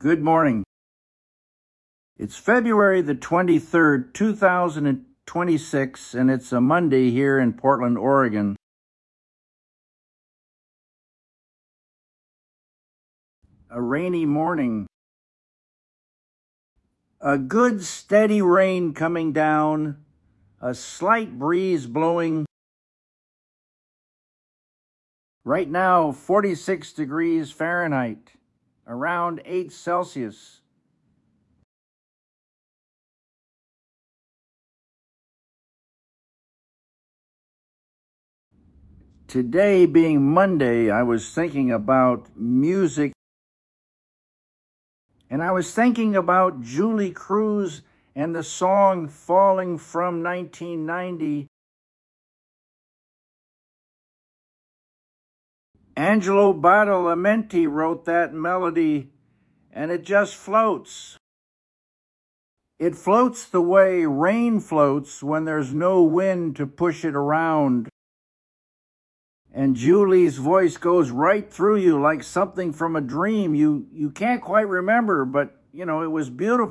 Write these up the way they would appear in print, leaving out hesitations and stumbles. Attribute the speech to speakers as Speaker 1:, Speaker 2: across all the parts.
Speaker 1: Good morning. It's February the 23rd, 2026, and it's a Monday here in Portland, Oregon. A rainy morning. A good steady rain coming down, a slight breeze blowing. Right now, 46 degrees Fahrenheit, around 8 Celsius. Today being Monday, I was thinking about music, and I was thinking about Julee Cruise and the song Falling from 1990. Angelo Badalamenti wrote that melody, and it just floats. It floats the way rain floats when there's no wind to push it around. And Julie's voice goes right through you like something from a dream. You can't quite remember, but it was beautiful.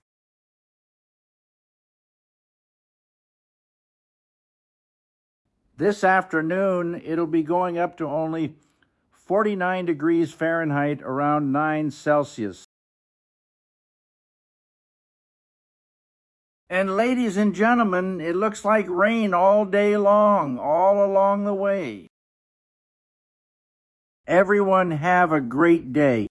Speaker 1: This afternoon, it'll be going up to only 49 degrees Fahrenheit, around 9 Celsius. And ladies and gentlemen, it looks like rain all day long, all along the way. Everyone have a great day.